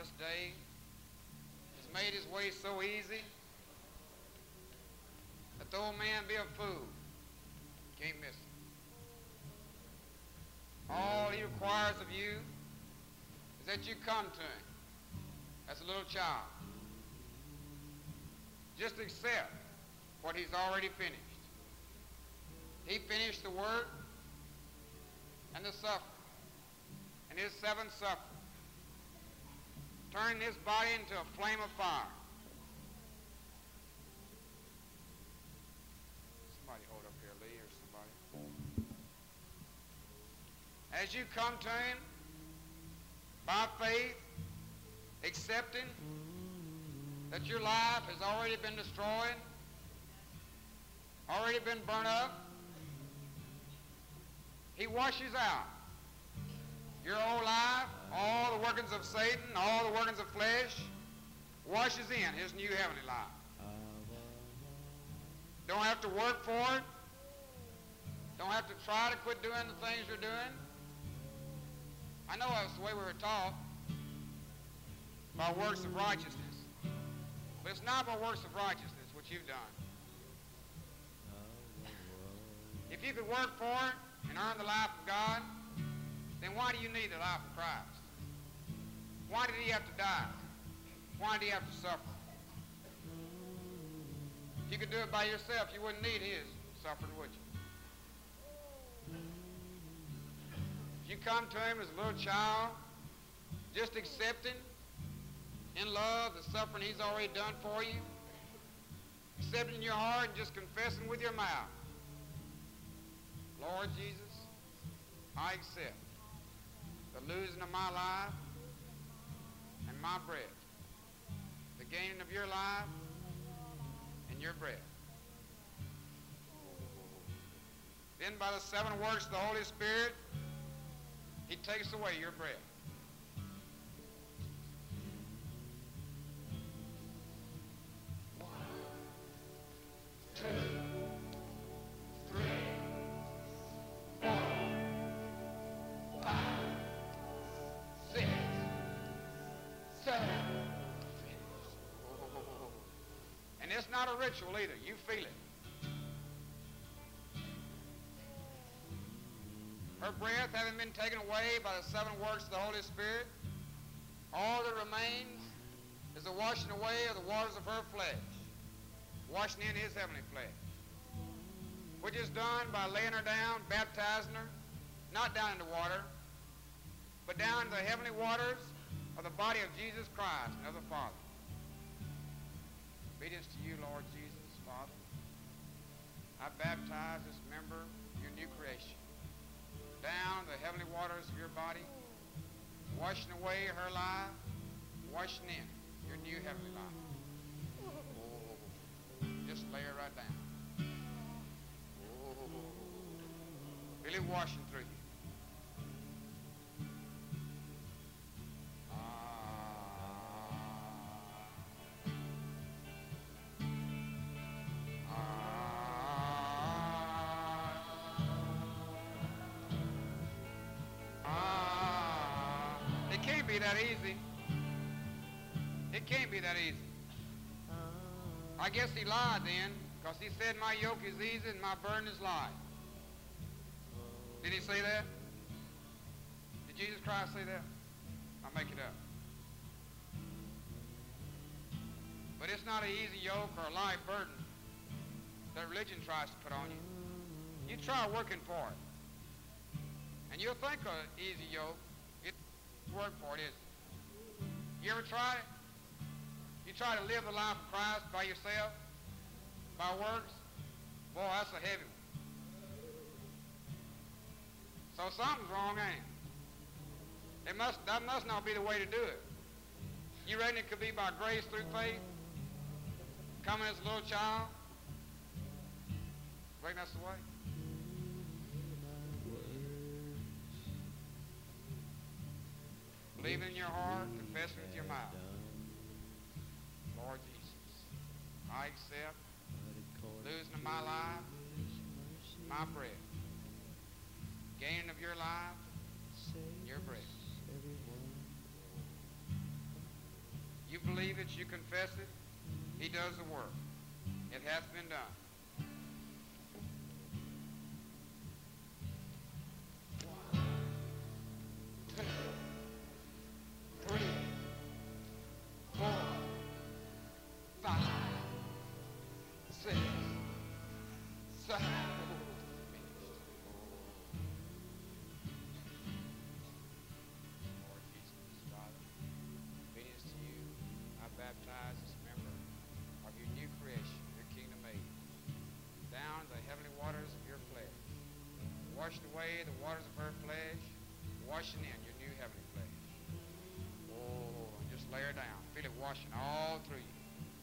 this day has made his way so easy that the old man be a fool. Can't miss it. All he requires of you is that you come to him as a little child. Just accept what he's already finished. He finished the work and the suffering and his seventh suffering, turning his body into a flame of fire. Somebody hold up here, Lee, or somebody. As you come to him by faith, accepting that your life has already been destroyed, already been burnt up, he washes out your old life, all the workings of Satan, all the workings of flesh, washes in his new heavenly life. Don't have to work for it. Don't have to try to quit doing the things you're doing. I know that's the way we were taught, by works of righteousness. But it's not by works of righteousness what you've done. If you could work for it and earn the life of God, then why do you need the life of Christ? Why did he have to die? Why did he have to suffer? If you could do it by yourself, you wouldn't need his suffering, would you? If you come to him as a little child, just accepting in love the suffering he's already done for you, accepting in your heart and just confessing with your mouth, Lord Jesus, I accept the losing of my life and my breath, the gaining of your life and your breath. Then by the seven works of the Holy Spirit, he takes away your breath. And it's not a ritual either. You feel it. Her breath having been taken away by the seven works of the Holy Spirit, all that remains is the washing away of the waters of her flesh, washing in his heavenly flesh, which is done by laying her down, baptizing her, not down into water, but down into the heavenly waters of the body of Jesus Christ and of the Father. Obedience to you, Lord Jesus, Father. I baptize this member of your new creation down the heavenly waters of your body, washing away her life, washing in your new heavenly life. Oh, just lay her right down. Oh, feel it washing through you. That easy. It can't be that easy. I guess he lied then, because he said my yoke is easy and my burden is light. Did he say that? Did Jesus Christ say that? I'll make it up. But it's not an easy yoke or a light burden that religion tries to put on you. You try working for it, and you'll think an easy yoke. Work for it, is it? You ever try it? You try to live the life of Christ by yourself, by works? Boy, that's a heavy one. So something's wrong, ain't it? That must not be the way to do it. You reckon it could be by grace through faith? Coming as a little child? Reckon that's the way? Believing in your heart, confessing with your mouth. Lord Jesus, I accept losing of my life, my breath, gaining of your life, your breath. believe it, you confess it, he does the work. It has been done. Baptize this member of your new creation, your kingdom made, down the heavenly waters of your flesh. Washed away the waters of her flesh, washing in your new heavenly flesh. Oh, and just lay her down. Feel it washing all through you.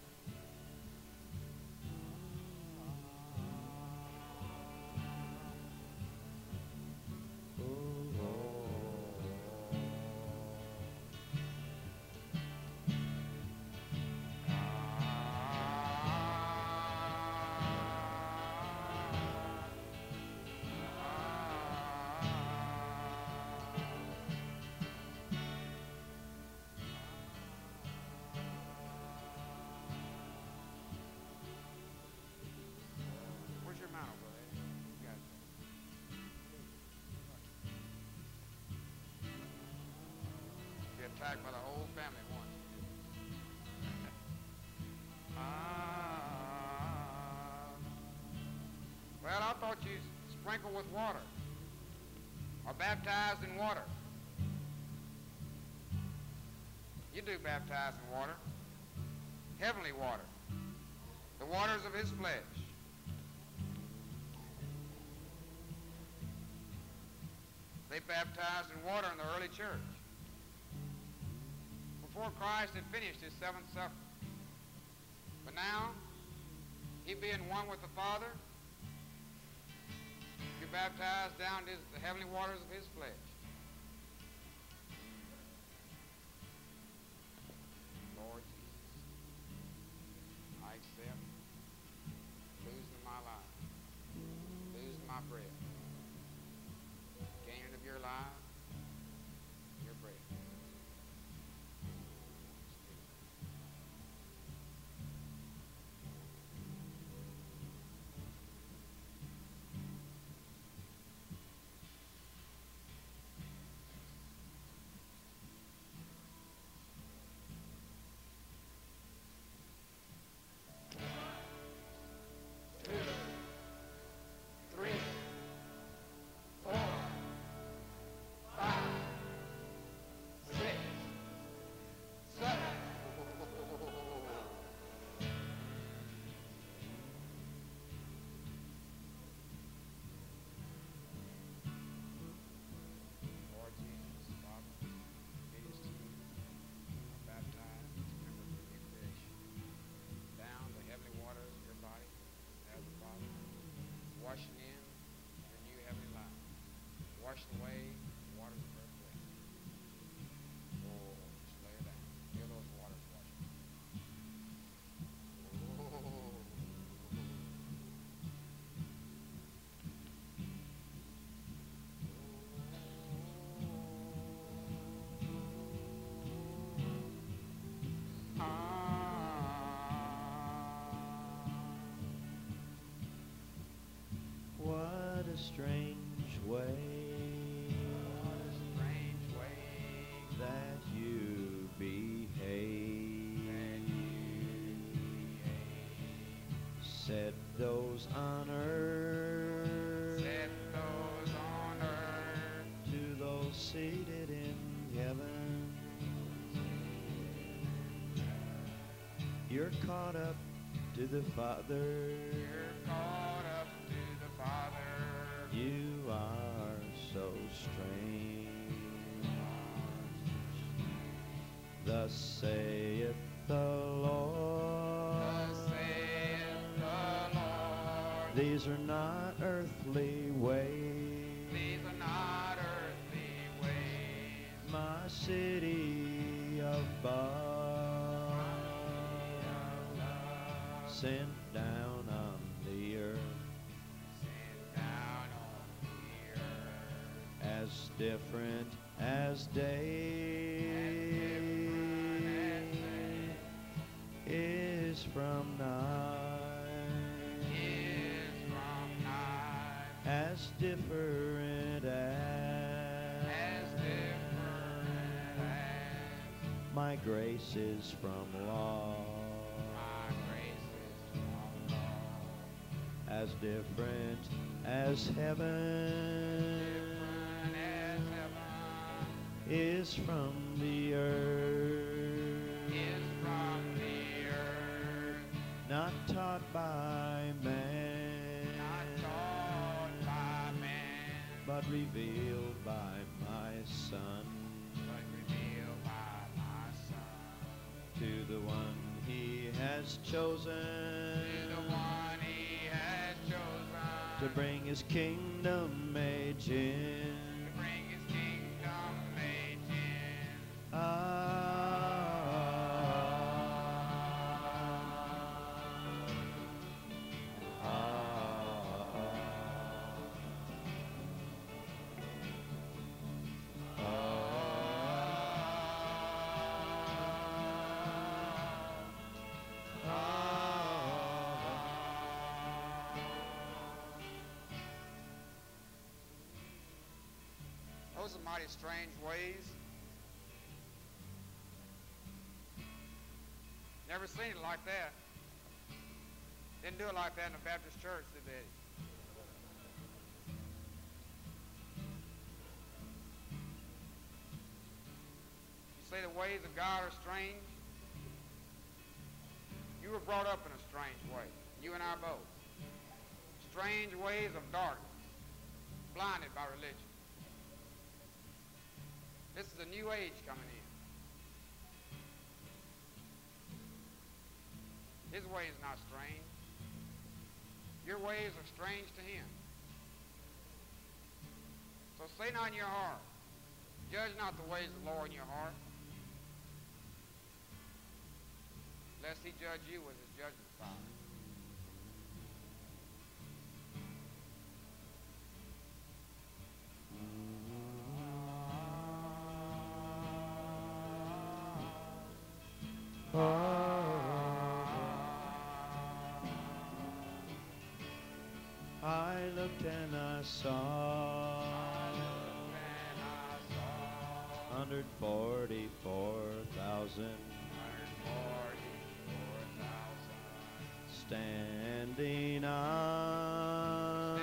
Attacked by the whole family at once. Well, I thought you sprinkled with water or baptized in water. You do baptize in water, heavenly water, the waters of his flesh. They baptized in water in the early church before Christ had finished his seventh supper. But now, he being one with the Father, you baptized down to the heavenly waters of his flesh. Lord Jesus, I accept losing my life, losing my breath, gaining of your life, your breath. Washing in your new heavenly life. Washed away the waters of her flesh. Oh, just lay it down. Feel those waters washing. Oh. What a strange way, that you behave. Said those on earth, to those seated in heaven, you're caught up to the Father. You are so strange. Thus saith the Lord. These are not earthly ways. My city above, sent down on the earth. As different as day, is from night, is from night, as different as different my grace is from law, my grace is from law, as different as heaven different as heaven is from the earth, is from the earth, not taught by man, not taught by man, but revealed by my Son, but revealed by my Son. to the one he has chosen To the one he has chosen to bring his kingdom age in. to bring his kingdom age in. Those are mighty strange ways. Never seen it like that. Didn't do it like that in the Baptist church, did they? You say the ways of God are strange? You were brought up in a strange way. You and I both. Strange ways of darkness, blinded by religion. This is a new age coming in. His way is not strange. Your ways are strange to him. So say not in your heart, judge not the ways of the Lord in your heart, lest he judge you with his judgment fire. I looked and I saw 144,000 standing on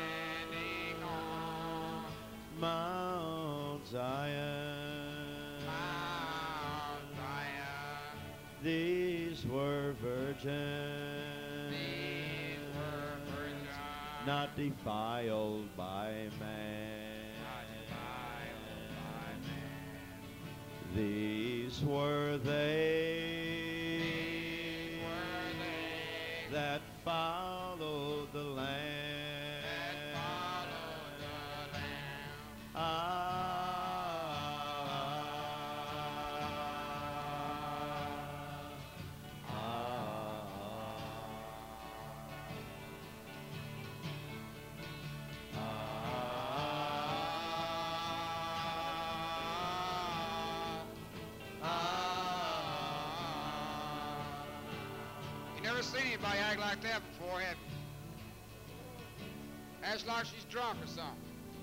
Mount Zion. These were virgins, not defiled by man. These were they that followed the Lamb. You never seen anybody act like that before, have you? Acts like she's drunk or something.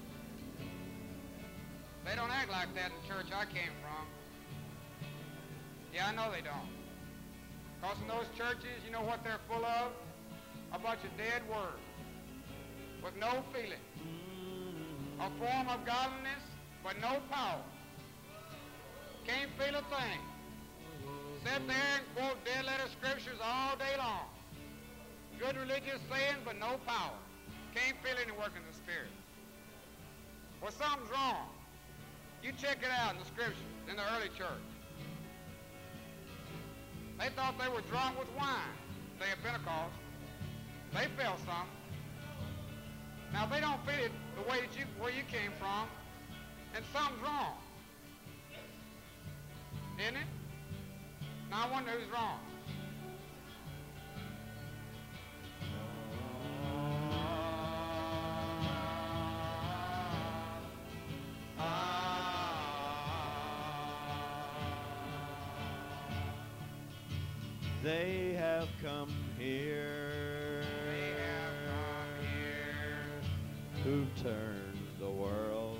They don't act like that in the church I came from. Yeah, I know they don't. Because in those churches, you know what they're full of? A bunch of dead words with no feeling. A form of godliness, but no power. Can't feel a thing. Sit there and quote dead letter scriptures all day long. Good religious saying, but no power. Can't feel any work in the Spirit. Well, something's wrong. You check it out in the scriptures, in the early church. They thought they were drunk with wine, day of Pentecost. They felt something. Now, if they don't feel it the way that where you came from, then something's wrong. Isn't it? Now, I wonder who's wrong. They have come here. They have come here. Who turned the world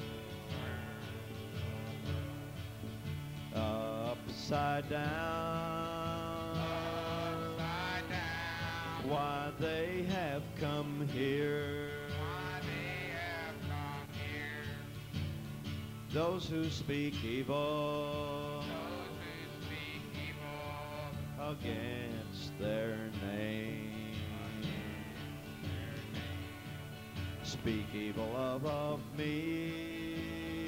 upside down. Upside down. Why they have come here. Why they have come here. Those who speak evil Those who speak evil against their name. Speak evil of me.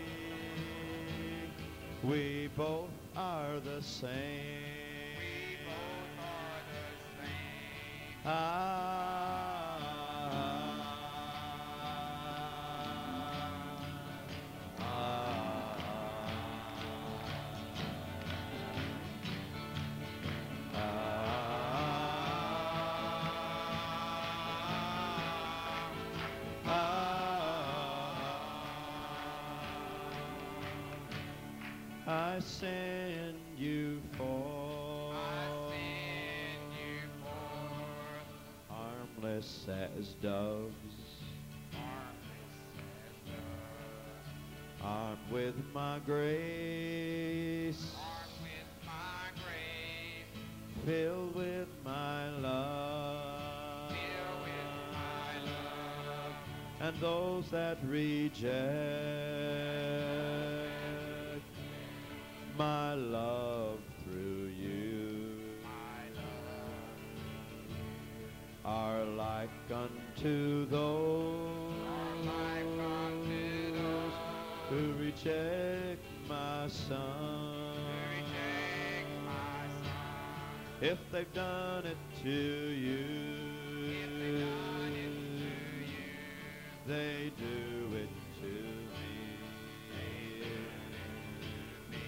We both are the same. we both are the same. I send you forth, I send you forth, harmless as doves, harmless as doves, armed with my grace, armed with my grace, filled with my love, filled with my love, and those that reject my love through you my love, are like unto those are like unto those who reject my son. who reject my son. If they've done it to you, If they've done it to you, they do it to me.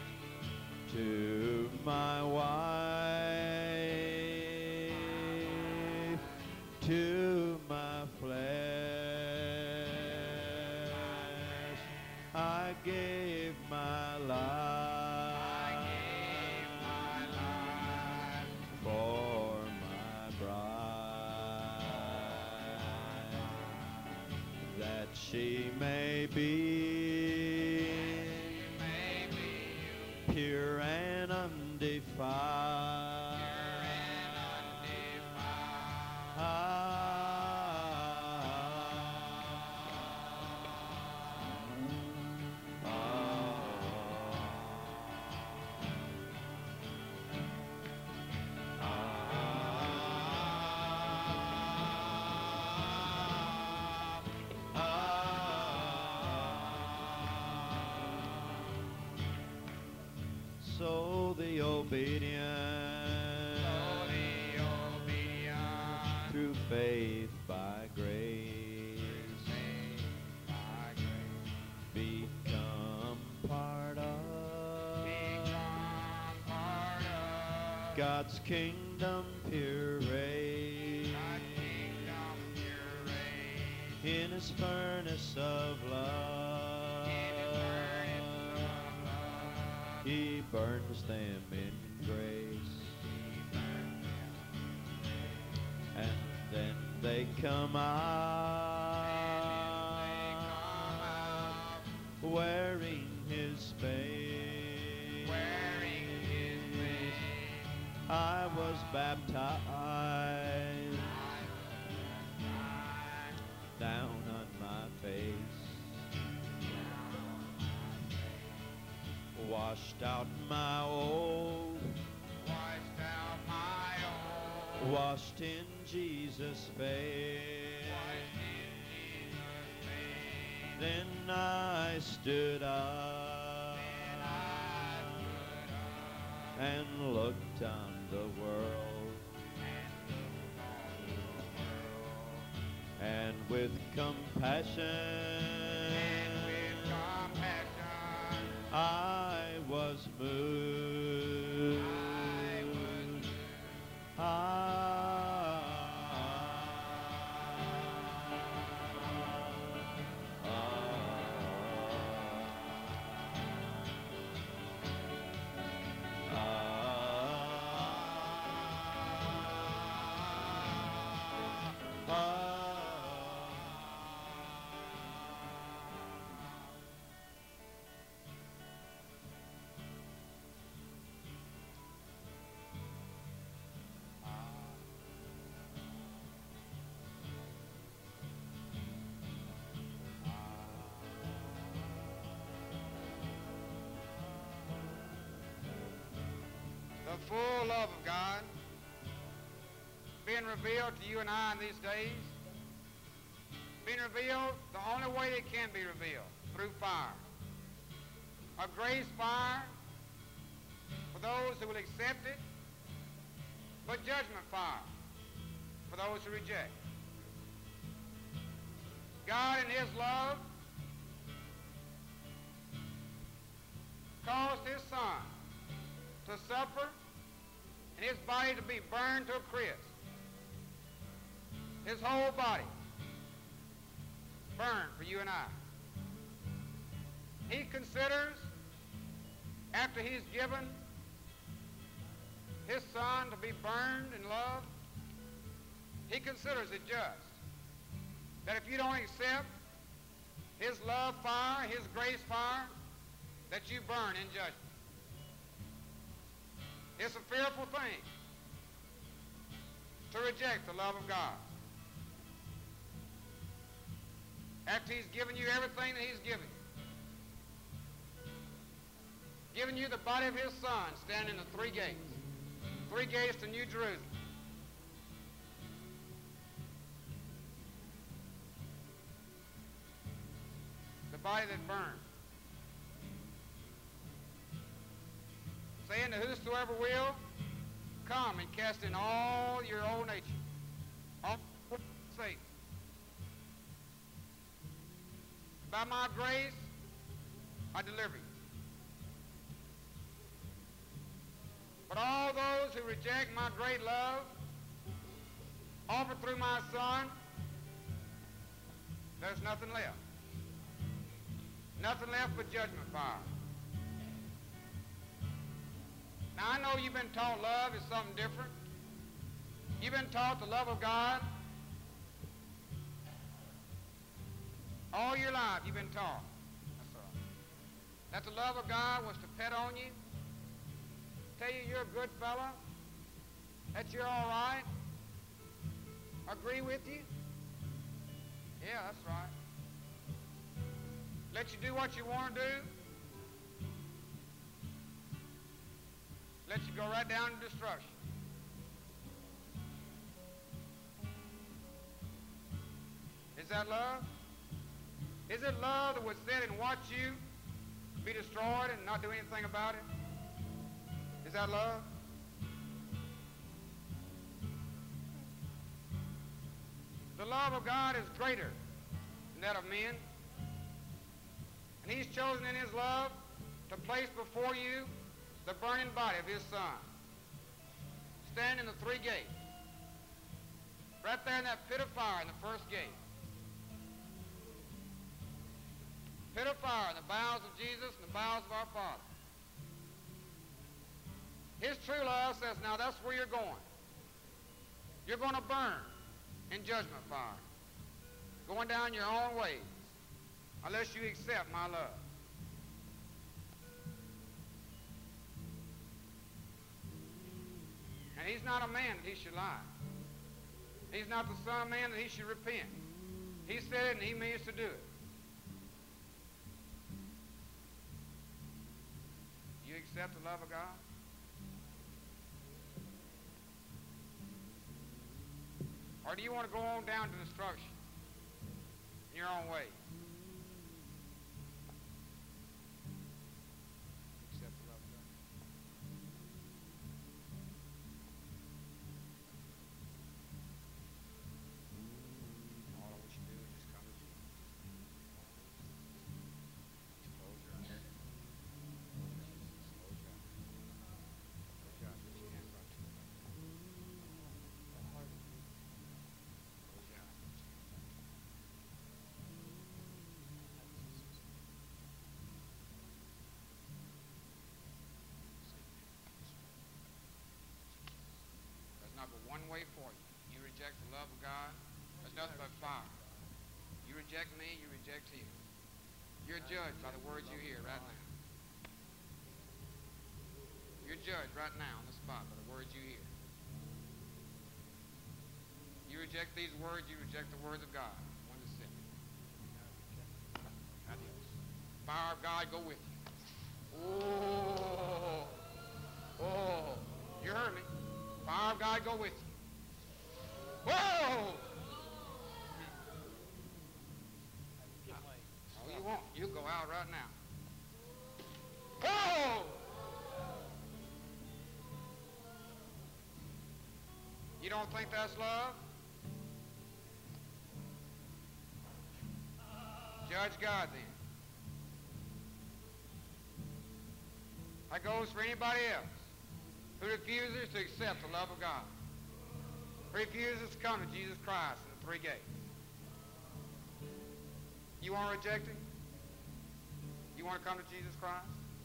To my wife, to my flesh, I gave my life. I gave my life For my bride, that she may be pure and undefiled. So the obedient, through faith by grace, become part of God's kingdom pure race. In his furnace of love, he burns them in grace. And then they come out, wearing his face. I was baptized down on my face, washed out my old, washed in Jesus' face. Then I stood up and looked on the world, and with compassion I was moved. full love of God being revealed to you and I in these days, being revealed the only way it can be revealed, through fire. A grace fire for those who will accept it, but judgment fire for those who reject. God in his love caused his son to suffer and his body to be burned to a crisp. His whole body burned for you and I. He considers, after he's given his son to be burned in love, he considers it just that if you don't accept his love fire, his grace fire, that you burn in judgment. It's a fearful thing to reject the love of God. After he's given you everything that he's given you, given you the body of his son standing in the three gates to New Jerusalem. The body that burned. Saying to whosoever will, come and cast in all your old nature, all Satan. By my grace, I deliver you. But all those who reject my great love, offered through my son, there's nothing left. Nothing left but judgment fire. Now, I know you've been taught love is something different. You've been taught the love of God. All your life you've been taught. That's all. That the love of God was to pet on you, tell you you're a good fella, that you're all right, agree with you. Yeah, that's right. Let you do what you want to do. Let you go right down to destruction. Is that love? Is it love that would sit and watch you be destroyed and not do anything about it? Is that love? The love of God is greater than that of men. And he's chosen in his love to place before you the burning body of his son. Stand in the three gates. Right there in that pit of fire in the first gate. Pit of fire in the bowels of Jesus and the bowels of our Father. His true love says, now that's where you're going. You're going to burn in judgment fire. Going down your own ways. Unless you accept my love. And he's not a man that he should lie. He's not the son of man that he should repent. He said it and he means to do it. You accept the love of God? Or do you want to go on down to destruction in your own way? Accept the love of God. All I want you to do is just come to Jesus. Just close your eyes. Close your eyes. Close your eyes. Put your hands out to the Lord. Close your eyes. There's not but one way for you. You reject the love of God, there's nothing but fire. You reject me, you reject him. You're judged by the words you hear right now. You're judged right now on the spot by the words you hear. You reject these words, you reject the words of God. One to sin. Adios. Fire of God go with you. Oh, oh. I'd go with you. Whoa! Oh, you won't. You go out right now. Whoa! You don't think that's love? Judge God then. That goes for anybody else who refuses to accept the love of God, who refuses to come to Jesus Christ in the three gates. You want to reject him? You want to come to Jesus Christ?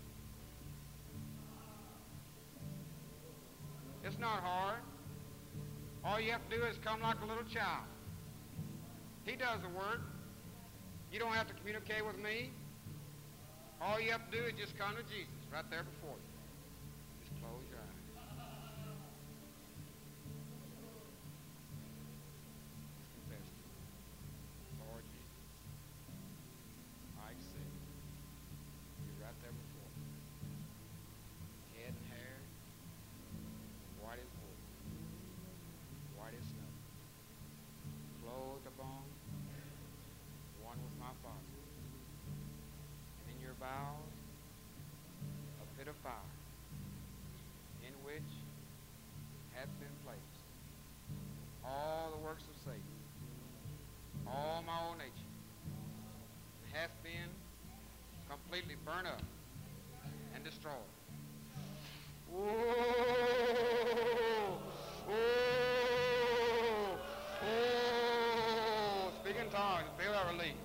It's not hard. All you have to do is come like a little child. He does the work. You don't have to communicate with me. All you have to do is just come to Jesus right there before you. Just close your eyes. Confess to him. Lord Jesus, I accept. You're right there before me. Head and hair, white as wool, white as snow. Clothed upon, one with my Father. And in your bowels, a pit of fire, in which hath been placed all the works of Satan, all my own nature, hath been completely burned up and destroyed. Whoa! Whoa! Whoa! Speak in tongues, feel that release.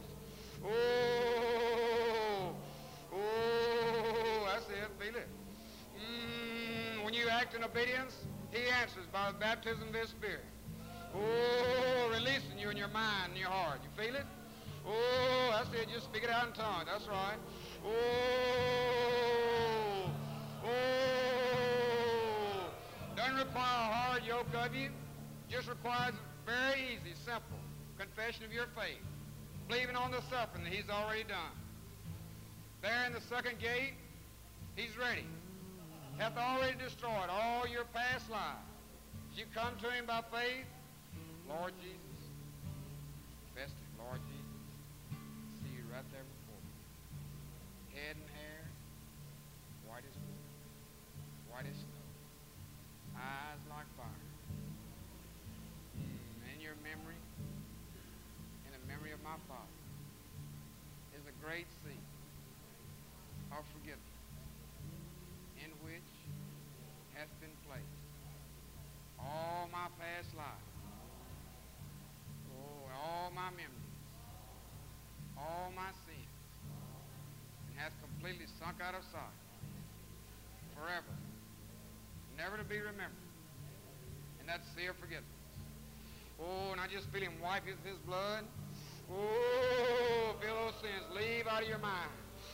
Whoa! Whoa! That's it, feel it. When you act in obedience, he answers by the baptism of his Spirit. Oh, releasing you in your mind and your heart. You feel it? Oh, that's it. Just speak it out in tongues. That's right. Oh, oh. Doesn't require a hard yoke of you. Just requires very easy, simple confession of your faith. Believing on the suffering that he's already done. There in the second gate, he's ready. Hath already destroyed all your past lives. As you come to him by faith, Lord Jesus, confess to him, Lord Jesus, see you right there before me. Head and hair, white as wool, white as snow, eyes like fire. In your memory, in the memory of my Father, is a great sea of forgiveness, in which hath been placed all my past life, all my memories, all my sins, and hath completely sunk out of sight forever, never to be remembered. And that's sea of forgiveness. Oh, and I just feel him wipe his blood. Oh, feel those sins leave out of your mind.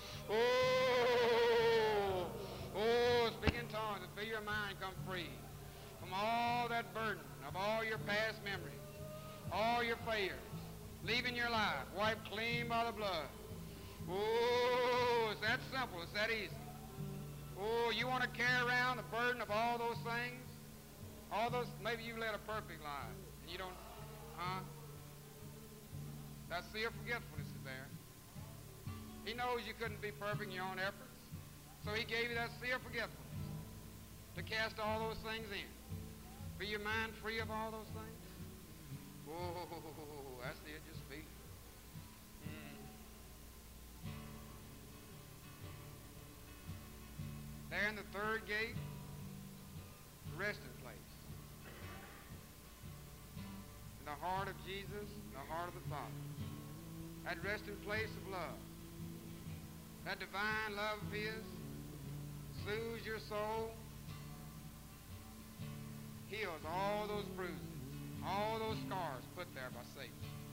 Oh, oh, speak in tongues and feel your mind come free from all that burden of all your past memories, all your failures, leaving your life wiped clean by the blood. Oh, it's that simple. It's that easy. Oh, you want to carry around the burden of all those things? All those, maybe you led a perfect life and you don't, that sea of forgetfulness is there. He knows you couldn't be perfect in your own efforts, so he gave you that sea of forgetfulness to cast all those things in. Be your mind free of all those things? Oh, that's it. Just feel it. There in the third gate, the resting place. In the heart of Jesus, in the heart of the Father. That resting place of love. That divine love of his soothes your soul, heals all those bruises, all those scars put there by Satan.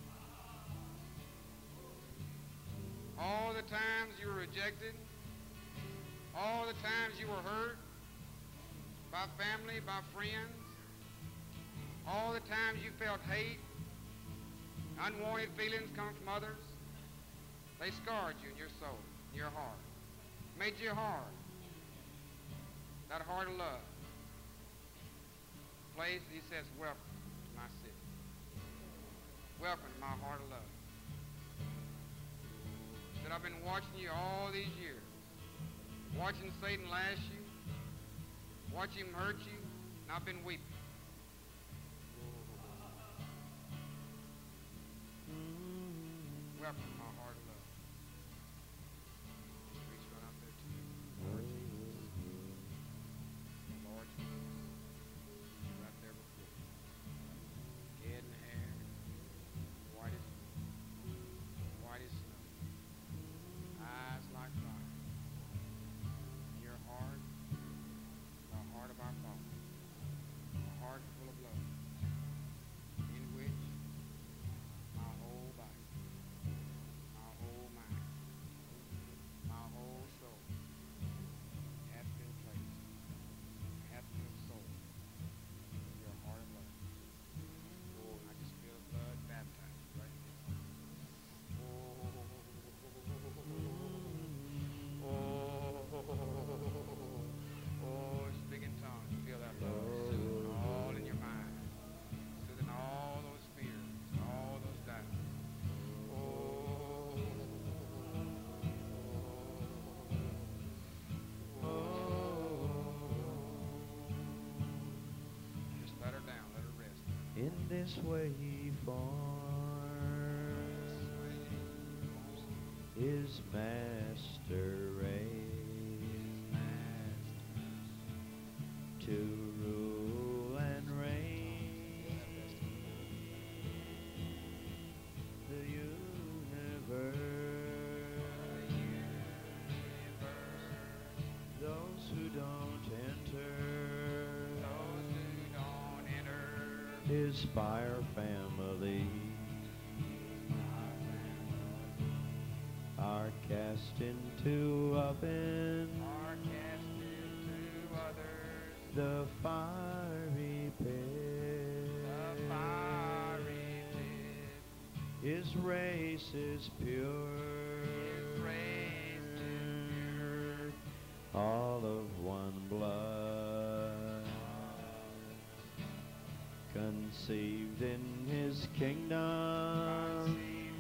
All the times you were rejected, all the times you were hurt by family, by friends, all the times you felt hate, unwanted feelings coming from others, they scarred you in your soul, in your heart, made you hard, that heart of love. place, he says, welcome to my city. Welcome to my heart of love. He said, I've been watching you all these years. Watching Satan lash you. Watch him hurt you. And I've been weeping. Welcome to my heart of love. Just reach right out there to you. Lord Jesus. Lord Jesus. Right there before you. Head and hair. White as snow. Eyes like fire. Your heart, the heart of our Father. A heart full of love. In which my whole body, my whole mind, my whole soul hath been placed, hath been sold in your heart of love. Oh, I just feel the blood baptized right now. Oh, speak in tongues. Feel that love soothing all in your mind, soothing all those fears, all those doubts. Just let her down, let her rest. In this way forms His master reigns to rule and reign the universe. Those who don't enter His fire family are cast into oven, the fiery pit. His race is pure, all of one blood, conceived in His kingdom,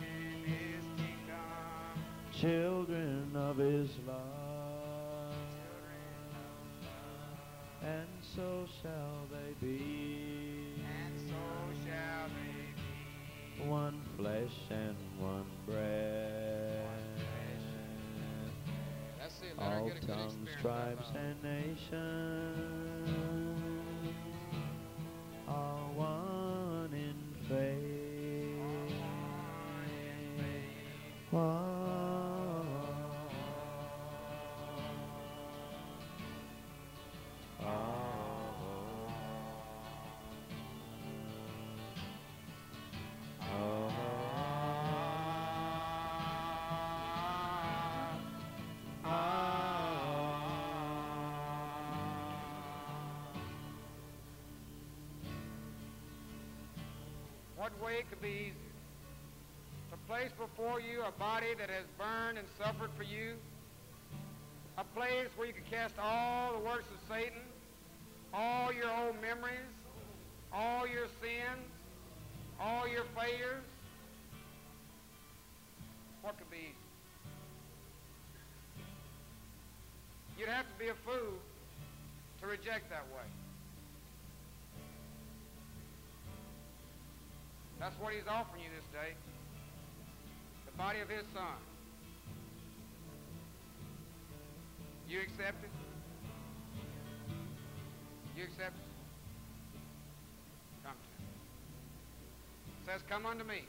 children of His love, and so shall they be, one flesh and one bread. That's it. Let her All get a good tongues, experience of tribes, that love. and nations are one in faith. One. What way could be easier? To place before you a body that has burned and suffered for you, a place where you can cast all the works of Satan, all your old memories, all your sins, all your failures. What could be easier? You'd have to be a fool to reject that way. That's what He's offering you this day. The body of His Son. You accept it? You accept it? Come to Him. It says, come unto me.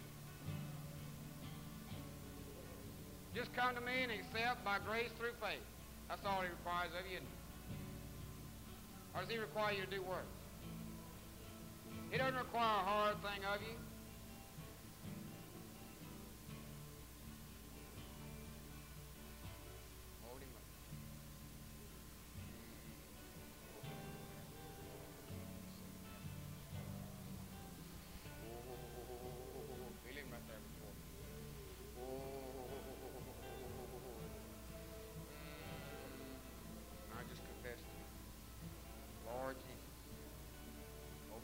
Just come to me and accept by grace through faith. That's all He requires of you. Or does He require you to do works? He doesn't require a hard thing of you. Hold Him up. Feel Him right there before me. I just confess to you, Lord Jesus,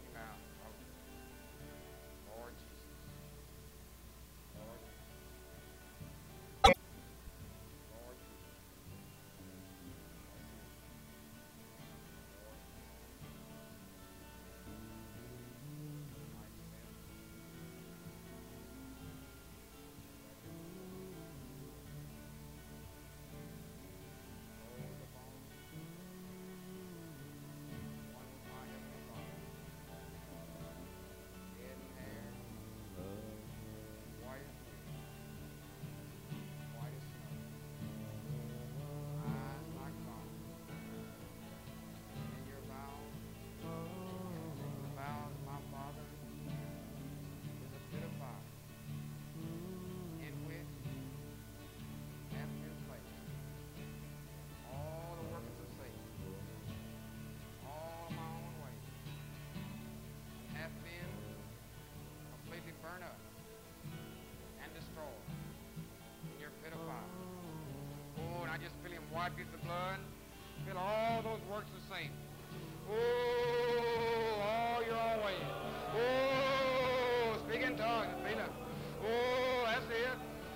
wipe you with the blood. Feel all those works the same. Oh, all your own way. Oh, speak in tongues and feel it. Oh, that's it.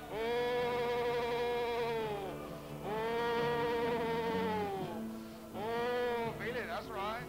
Oh, feel it. That's right.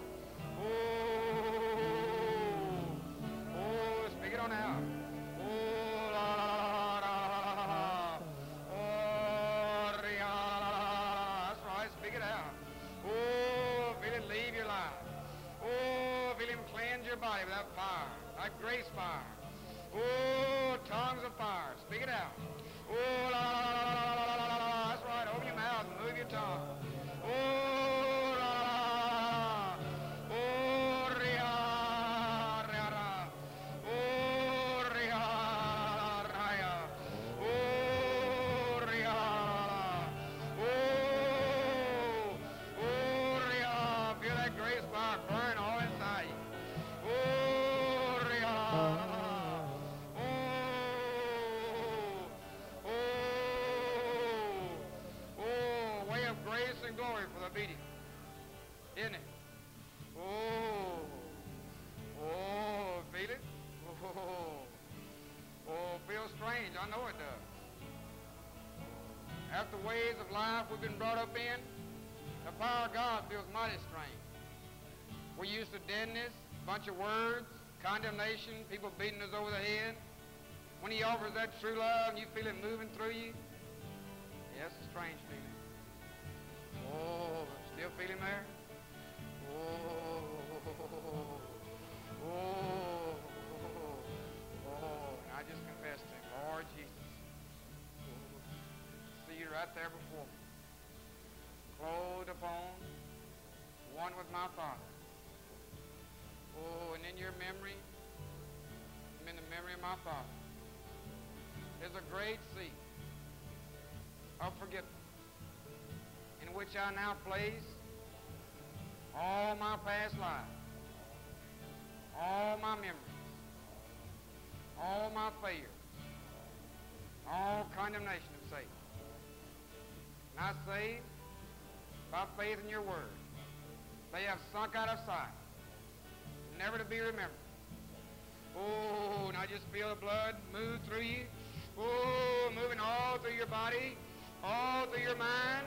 Oh, speak it on out. Oh, la la la la la la. Oh, ria la la la. That's right. Speak it out. Oh, feel it leave your life. Oh, feel him cleanse your body with that fire, that grace fire. Oh, tongues of fire. Speak it out. Oh, la la la la la la la la. That's right. Open your mouth and move your tongue. Oh, la la la. Oh, ria, ria, ra. Oh, ria, ria. Oh, ria, la. Oh, ria. Feel that grace fire burn all inside you. Oh, ria, la. Way of grace and glory for the obedient. Isn't it? Oh, feel it? Feels strange. I know it does. After ways of life we've been brought up in, the power of God feels mighty strange. We're used to deadness, a bunch of words, condemnation, people beating us over the head. When he offers that true love and you feel it moving through you, yes, a strange feeling. Oh, still feel him there? And I just confess to him, Lord Jesus, see you right there before me, clothed upon, one with my Father. Oh, and in your memory, I'm in the memory of my Father. There's a great sea of forgiveness in which I now place all my past lives, all my memories, all my failures, all condemnation of Satan. And I say, by faith in your word, they have sunk out of sight, never to be remembered. Oh, and I just feel the blood move through you. Oh, moving all through your body, all through your mind.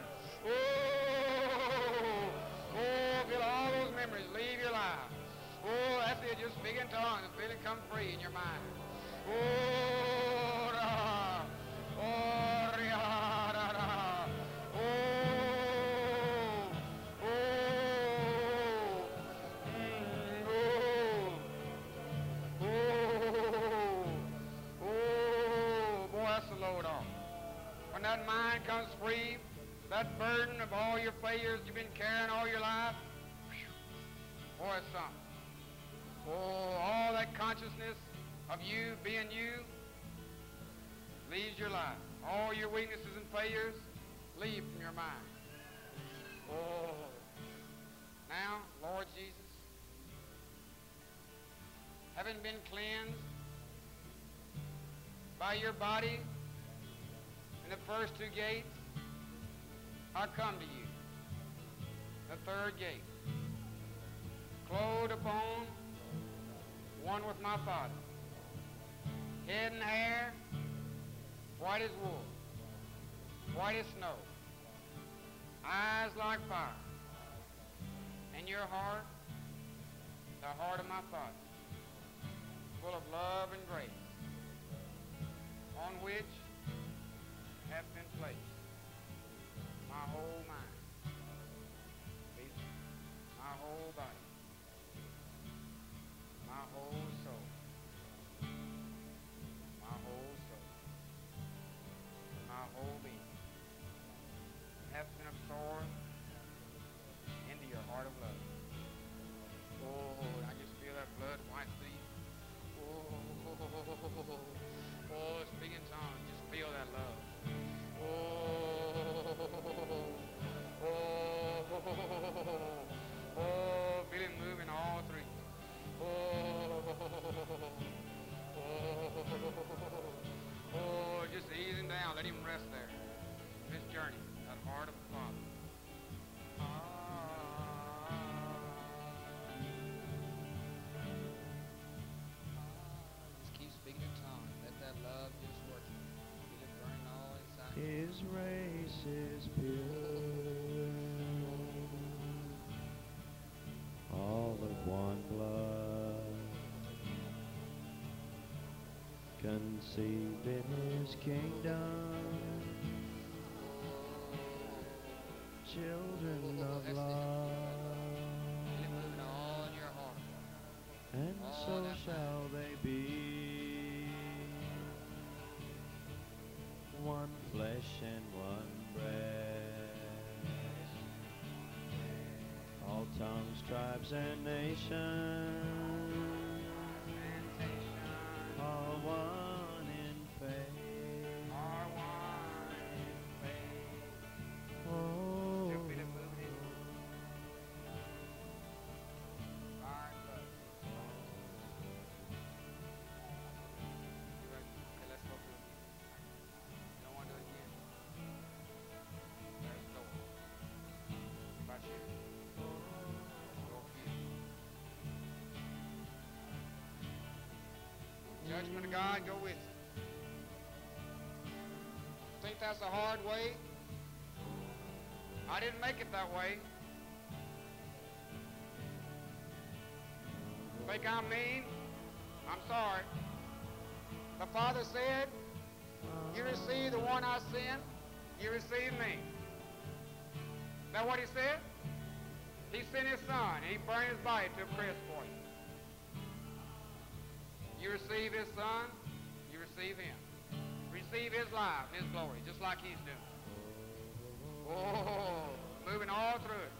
Oh, feel all those memories leave your life. Oh, that's it. Just speak in tongues and feel it come free in your mind. Oh, ra, oh, ria, ra, ra. Boy, that's the load off. When that mind comes free, that burden of all your failures you've been carrying all your life, boy, it's something. Oh, all that consciousness of you being you leaves your life. All your weaknesses and failures leave from your mind. Oh, now, Lord Jesus, having been cleansed by your body in the first two gates, I come to you, the third gate, clothed upon, one with my Father, head and hair, white as wool, white as snow, eyes like fire, and your heart, the heart of my Father, full of love and grace, on which hath been placed my whole mind, my whole body, my whole soul, my whole soul, my whole being hath been absorbed into your heart of love. Oh, I just feel that blood white through you. Oh, speak in tongues. Just feel that love. Oh, feel it moving all through you. Oh, just ease him down. Let him rest there. His journey, that heart of the Father. His race is pure, all of one blood, conceived in His kingdom, children of love, and so shall they be, one flesh and one bread, all tongues, tribes, and nations, are one in faith. Oh, Judgment of God go with you. Think that's a hard way? I didn't make it that way. Think I'm mean? I'm sorry. The Father said, you receive the one I sent, you receive me. Is that what he said? He sent his son, and he burned his body to a crisp for you. You receive his son, you receive him. Receive his life, his glory, just like he's doing. Oh, moving all through it.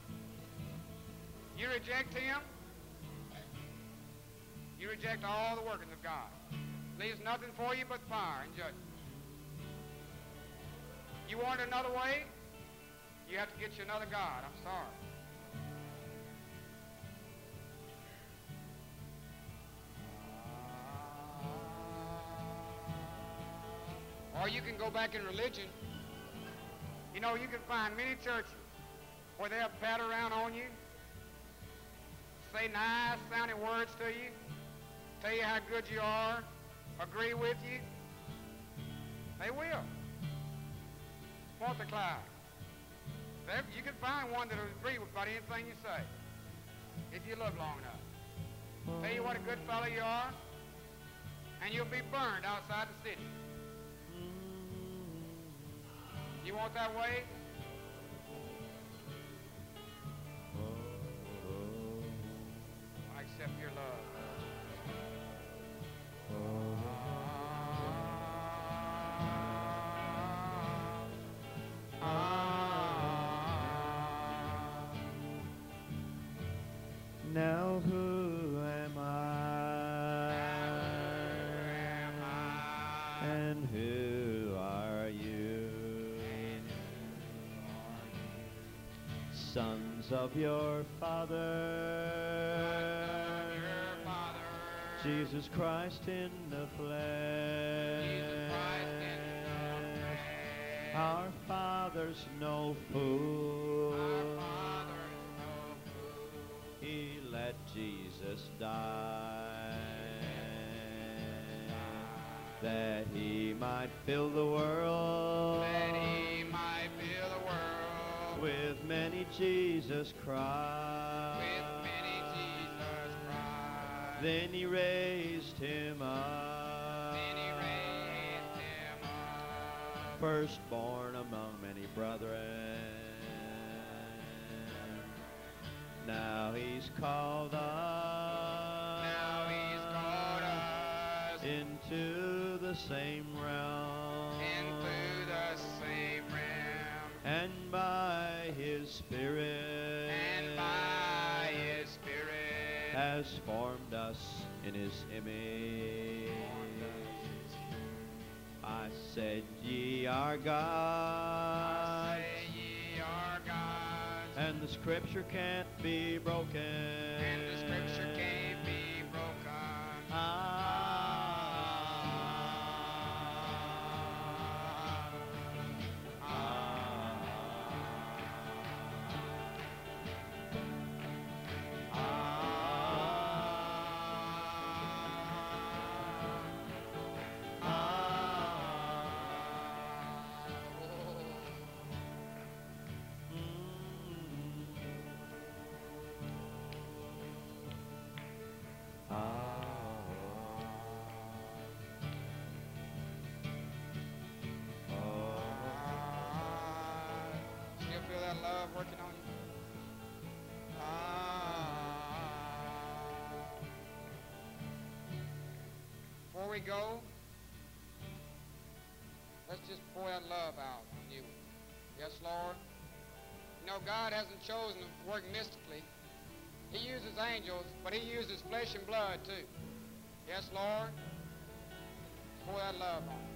You reject him, you reject all the workings of God. Leaves nothing for you but fire and judgment. You want another way? You have to get you another God. I'm sorry. Or you can go back in religion. You know, you can find many churches where they'll pat around on you, say nice sounding words to you, tell you how good you are, agree with you. They will. Multiply. You can find one that will agree with about anything you say if you live long enough. Tell you what a good fellow you are, and you'll be burned outside the city. You want that way? I accept your love. Now who am I? And who are you? Sons of your Father, Jesus Christ in the flesh. Our Father's no fool. He let Jesus die, that he might fill the world, with many Jesus Christ. Then he raised him up, firstborn among many brethren. Now he's called us, into the same realm, and by his Spirit, has formed us in his image. I said, ye are gods, and the scripture can't be broken. love working on you? Before we go, let's just pour that love out on you. Yes, Lord. You know, God hasn't chosen to work mystically. He uses angels, but he uses flesh and blood too. Yes, Lord. Pour that love on you.